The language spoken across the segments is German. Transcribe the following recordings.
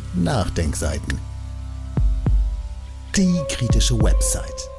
Nachdenkseiten. Die kritische Website.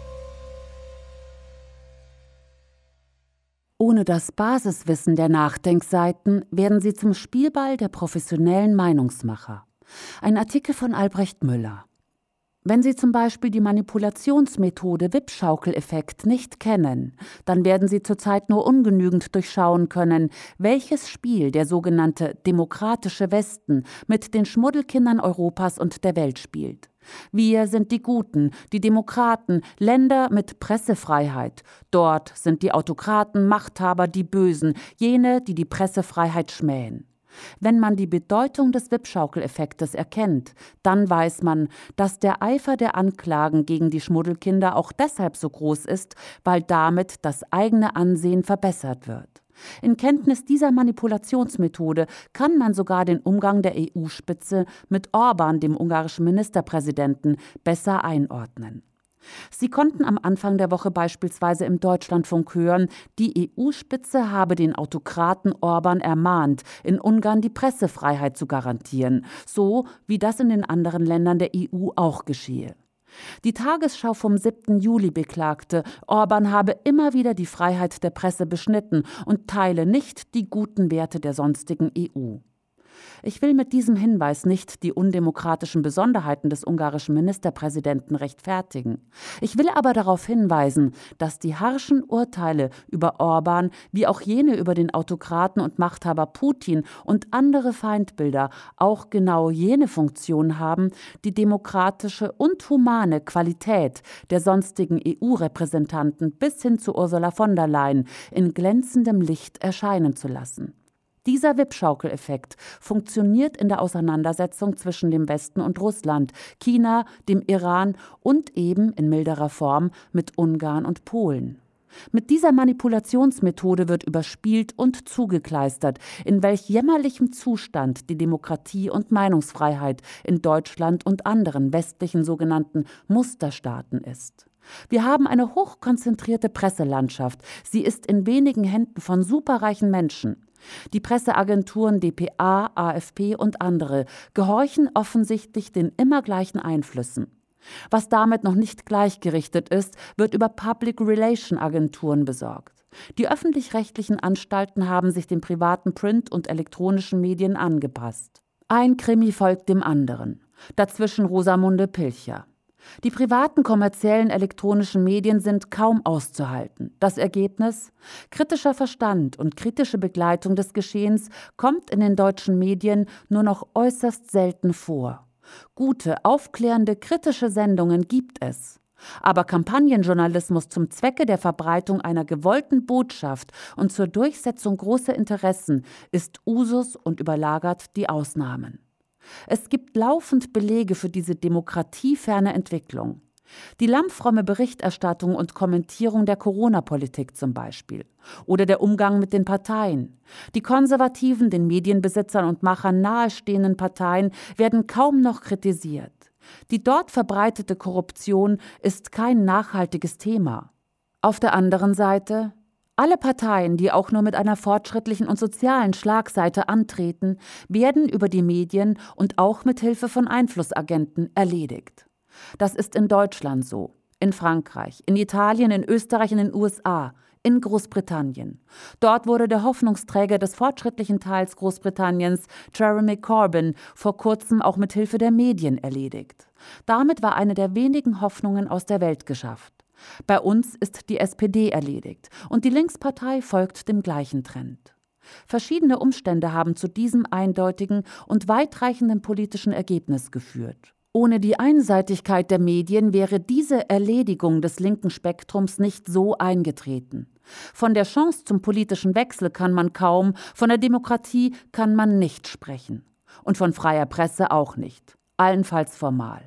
Ohne das Basiswissen der Nachdenkseiten werden sie zum Spielball der professionellen Meinungsmacher. Ein Artikel von Albrecht Müller. Wenn Sie zum Beispiel die Manipulationsmethode Wippschaukeleffekt nicht kennen, dann werden Sie zurzeit nur ungenügend durchschauen können, welches Spiel der sogenannte demokratische Westen mit den Schmuddelkindern Europas und der Welt spielt. Wir sind die Guten, die Demokraten, Länder mit Pressefreiheit. Dort sind die Autokraten, Machthaber, die Bösen, jene, die die Pressefreiheit schmähen. Wenn man die Bedeutung des Wippschaukeleffektes erkennt, dann weiß man, dass der Eifer der Anklagen gegen die Schmuddelkinder auch deshalb so groß ist, weil damit das eigene Ansehen verbessert wird. In Kenntnis dieser Manipulationsmethode kann man sogar den Umgang der EU-Spitze mit Orban, dem ungarischen Ministerpräsidenten, besser einordnen. Sie konnten am Anfang der Woche beispielsweise im Deutschlandfunk hören, die EU-Spitze habe den Autokraten Orban ermahnt, in Ungarn die Pressefreiheit zu garantieren, so wie das in den anderen Ländern der EU auch geschehe. Die Tagesschau vom 7. Juli beklagte, Orban habe immer wieder die Freiheit der Presse beschnitten und teile nicht die guten Werte der sonstigen EU. Ich will mit diesem Hinweis nicht die undemokratischen Besonderheiten des ungarischen Ministerpräsidenten rechtfertigen. Ich will aber darauf hinweisen, dass die harschen Urteile über Orban wie auch jene über den Autokraten und Machthaber Putin und andere Feindbilder auch genau jene Funktion haben, die demokratische und humane Qualität der sonstigen EU-Repräsentanten bis hin zu Ursula von der Leyen in glänzendem Licht erscheinen zu lassen. Dieser Wippschaukeleffekt funktioniert in der Auseinandersetzung zwischen dem Westen und Russland, China, dem Iran und eben in milderer Form mit Ungarn und Polen. Mit dieser Manipulationsmethode wird überspielt und zugekleistert, in welch jämmerlichem Zustand die Demokratie und Meinungsfreiheit in Deutschland und anderen westlichen sogenannten Musterstaaten ist. Wir haben eine hochkonzentrierte Presselandschaft. Sie ist in wenigen Händen von superreichen Menschen. Die Presseagenturen dpa, AfP und andere gehorchen offensichtlich den immer gleichen Einflüssen. Was damit noch nicht gleichgerichtet ist, wird über Public-Relation-Agenturen besorgt. Die öffentlich-rechtlichen Anstalten haben sich den privaten Print- und elektronischen Medien angepasst. Ein Krimi folgt dem anderen. Dazwischen Rosamunde Pilcher. Die privaten kommerziellen elektronischen Medien sind kaum auszuhalten. Das Ergebnis? Kritischer Verstand und kritische Begleitung des Geschehens kommt in den deutschen Medien nur noch äußerst selten vor. Gute, aufklärende, kritische Sendungen gibt es. Aber Kampagnenjournalismus zum Zwecke der Verbreitung einer gewollten Botschaft und zur Durchsetzung großer Interessen ist Usus und überlagert die Ausnahmen. Es gibt laufend Belege für diese demokratieferne Entwicklung. Die lammfromme Berichterstattung und Kommentierung der Corona-Politik zum Beispiel. Oder der Umgang mit den Parteien. Die konservativen, den Medienbesitzern und Machern nahestehenden Parteien werden kaum noch kritisiert. Die dort verbreitete Korruption ist kein nachhaltiges Thema. Auf der anderen Seite: alle Parteien, die auch nur mit einer fortschrittlichen und sozialen Schlagseite antreten, werden über die Medien und auch mit Hilfe von Einflussagenten erledigt. Das ist in Deutschland so, in Frankreich, in Italien, in Österreich, in den USA, in Großbritannien. Dort wurde der Hoffnungsträger des fortschrittlichen Teils Großbritanniens, Jeremy Corbyn, vor kurzem auch mit Hilfe der Medien erledigt. Damit war eine der wenigen Hoffnungen aus der Welt geschafft. Bei uns ist die SPD erledigt und die Linkspartei folgt dem gleichen Trend. Verschiedene Umstände haben zu diesem eindeutigen und weitreichenden politischen Ergebnis geführt. Ohne die Einseitigkeit der Medien wäre diese Erledigung des linken Spektrums nicht so eingetreten. Von der Chance zum politischen Wechsel kann man kaum, von der Demokratie kann man nicht sprechen. Und von freier Presse auch nicht, allenfalls formal.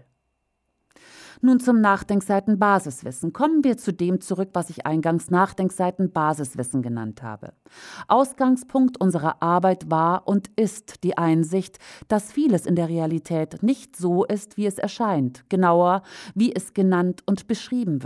Nun zum Nachdenkseiten-Basiswissen. Kommen wir zu dem zurück, was ich eingangs Nachdenkseiten-Basiswissen genannt habe. Ausgangspunkt unserer Arbeit war und ist die Einsicht, dass vieles in der Realität nicht so ist, wie es erscheint, genauer, wie es genannt und beschrieben wird.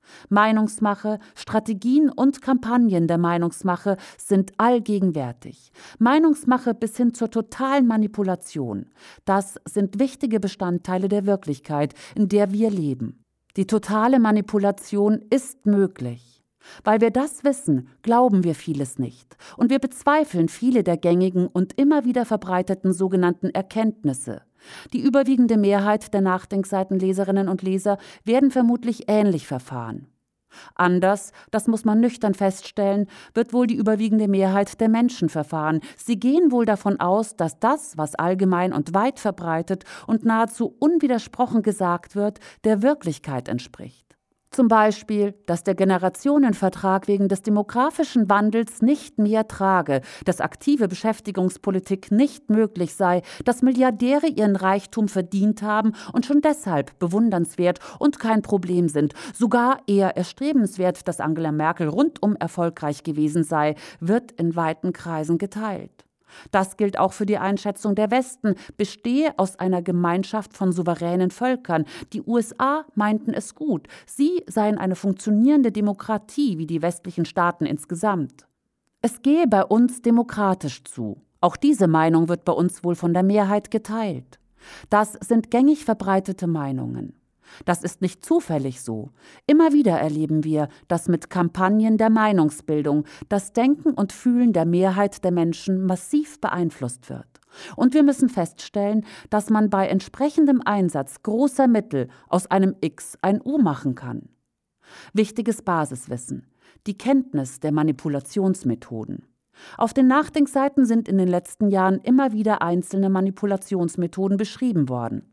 Meinungsmache, Strategien und Kampagnen der Meinungsmache sind allgegenwärtig. Meinungsmache bis hin zur totalen Manipulation. Das sind wichtige Bestandteile der Wirklichkeit, in der wir leben. Die totale Manipulation ist möglich. Weil wir das wissen, glauben wir vieles nicht. Und wir bezweifeln viele der gängigen und immer wieder verbreiteten sogenannten Erkenntnisse. Die überwiegende Mehrheit der Nachdenkseitenleserinnen und Leser werden vermutlich ähnlich verfahren. Anders, das muss man nüchtern feststellen, wird wohl die überwiegende Mehrheit der Menschen verfahren. Sie gehen wohl davon aus, dass das, was allgemein und weit verbreitet und nahezu unwidersprochen gesagt wird, der Wirklichkeit entspricht. Zum Beispiel, dass der Generationenvertrag wegen des demografischen Wandels nicht mehr trage, dass aktive Beschäftigungspolitik nicht möglich sei, dass Milliardäre ihren Reichtum verdient haben und schon deshalb bewundernswert und kein Problem sind, sogar eher erstrebenswert, dass Angela Merkel rundum erfolgreich gewesen sei, wird in weiten Kreisen geteilt. Das gilt auch für die Einschätzung der Westen, bestehe aus einer Gemeinschaft von souveränen Völkern. Die USA meinten es gut, sie seien eine funktionierende Demokratie wie die westlichen Staaten insgesamt. Es gehe bei uns demokratisch zu. Auch diese Meinung wird bei uns wohl von der Mehrheit geteilt. Das sind gängig verbreitete Meinungen. Das ist nicht zufällig so. Immer wieder erleben wir, dass mit Kampagnen der Meinungsbildung das Denken und Fühlen der Mehrheit der Menschen massiv beeinflusst wird. Und wir müssen feststellen, dass man bei entsprechendem Einsatz großer Mittel aus einem X ein U machen kann. Wichtiges Basiswissen: die Kenntnis der Manipulationsmethoden. Auf den Nachdenkseiten sind in den letzten Jahren immer wieder einzelne Manipulationsmethoden beschrieben worden.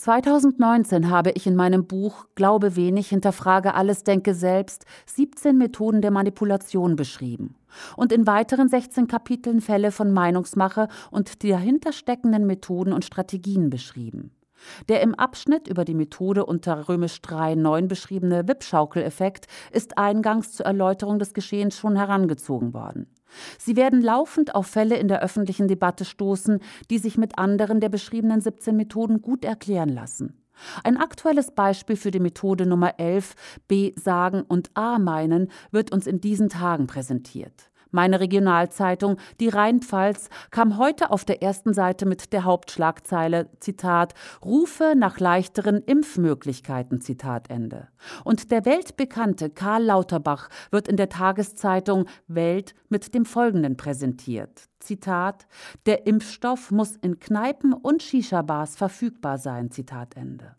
2019 habe ich in meinem Buch »Glaube wenig, hinterfrage alles, denke selbst« 17 Methoden der Manipulation beschrieben und in weiteren 16 Kapiteln Fälle von Meinungsmache und die dahinter steckenden Methoden und Strategien beschrieben. Der im Abschnitt über die Methode unter III9 beschriebene Wippschaukeleffekt ist eingangs zur Erläuterung des Geschehens schon herangezogen worden. Sie werden laufend auf Fälle in der öffentlichen Debatte stoßen, die sich mit anderen der beschriebenen 17 Methoden gut erklären lassen. Ein aktuelles Beispiel für die Methode Nummer 11, B sagen und A meinen, wird uns in diesen Tagen präsentiert. Meine Regionalzeitung, die Rheinpfalz, kam heute auf der ersten Seite mit der Hauptschlagzeile, Zitat, »Rufe nach leichteren Impfmöglichkeiten«, Zitat Ende. Und der weltbekannte Karl Lauterbach wird in der Tageszeitung Welt mit dem Folgenden präsentiert, Zitat, »Der Impfstoff muss in Kneipen und Shisha-Bars verfügbar sein«, Zitat Ende.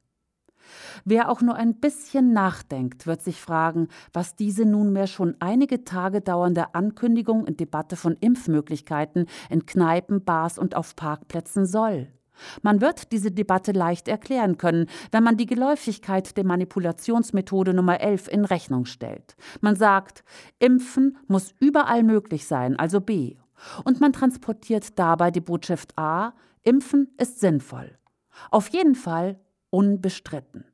Wer auch nur ein bisschen nachdenkt, wird sich fragen, was diese nunmehr schon einige Tage dauernde Ankündigung und Debatte von Impfmöglichkeiten in Kneipen, Bars und auf Parkplätzen soll. Man wird diese Debatte leicht erklären können, wenn man die Geläufigkeit der Manipulationsmethode Nummer 11 in Rechnung stellt. Man sagt, Impfen muss überall möglich sein, also B. Und man transportiert dabei die Botschaft A, Impfen ist sinnvoll. Auf jeden Fall unbestritten.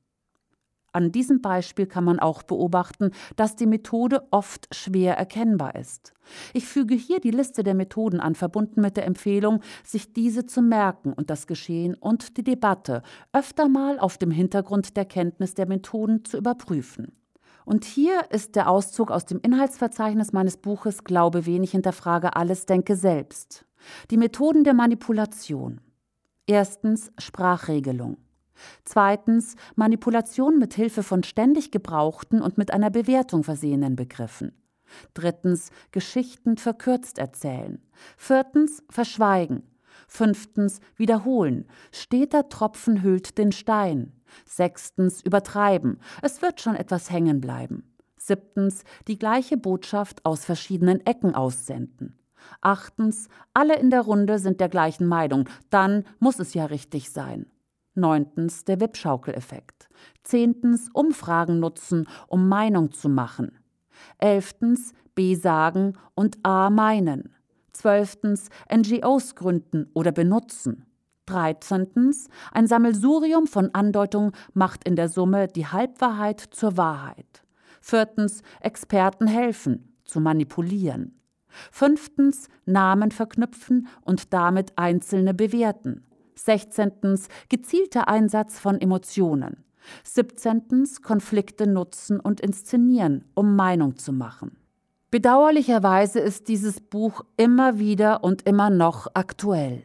An diesem Beispiel kann man auch beobachten, dass die Methode oft schwer erkennbar ist. Ich füge hier die Liste der Methoden an, verbunden mit der Empfehlung, sich diese zu merken und das Geschehen und die Debatte öfter mal auf dem Hintergrund der Kenntnis der Methoden zu überprüfen. Und hier ist der Auszug aus dem Inhaltsverzeichnis meines Buches »Glaube wenig, hinterfrage alles, denke selbst«. Die Methoden der Manipulation. Erstens Sprachregelung. Zweitens Manipulation mit Hilfe von ständig gebrauchten und mit einer Bewertung versehenen Begriffen. Drittens Geschichten verkürzt erzählen. Viertens Verschweigen. Fünftens Wiederholen. Steter Tropfen höhlt den Stein. Sechstens Übertreiben. Es wird schon etwas hängen bleiben. Siebtens die gleiche Botschaft aus verschiedenen Ecken aussenden. Achtens alle in der Runde sind der gleichen Meinung. Dann muss es ja richtig sein. Neuntens der Wippschaukeleffekt. Zehntens Umfragen nutzen, um Meinung zu machen. 11. B sagen und A meinen. 12. NGOs gründen oder benutzen. 13. Ein Sammelsurium von Andeutungen macht in der Summe die Halbwahrheit zur Wahrheit. 4. Experten helfen, zu manipulieren. 5. Namen verknüpfen und damit Einzelne bewerten. 16. Gezielter Einsatz von Emotionen. 17. Konflikte nutzen und inszenieren, um Meinung zu machen. Bedauerlicherweise ist dieses Buch immer wieder und immer noch aktuell.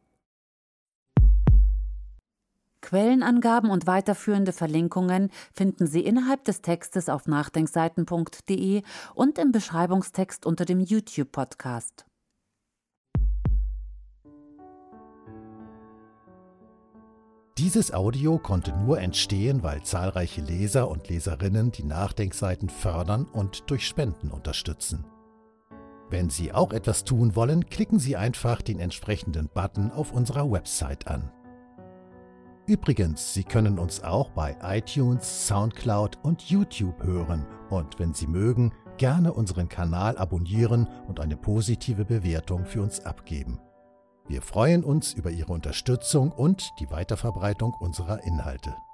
Quellenangaben und weiterführende Verlinkungen finden Sie innerhalb des Textes auf nachdenkseiten.de und im Beschreibungstext unter dem YouTube-Podcast. Dieses Audio konnte nur entstehen, weil zahlreiche Leser und Leserinnen die Nachdenkseiten fördern und durch Spenden unterstützen. Wenn Sie auch etwas tun wollen, klicken Sie einfach den entsprechenden Button auf unserer Website an. Übrigens, Sie können uns auch bei iTunes, Soundcloud und YouTube hören und wenn Sie mögen, gerne unseren Kanal abonnieren und eine positive Bewertung für uns abgeben. Wir freuen uns über Ihre Unterstützung und die Weiterverbreitung unserer Inhalte.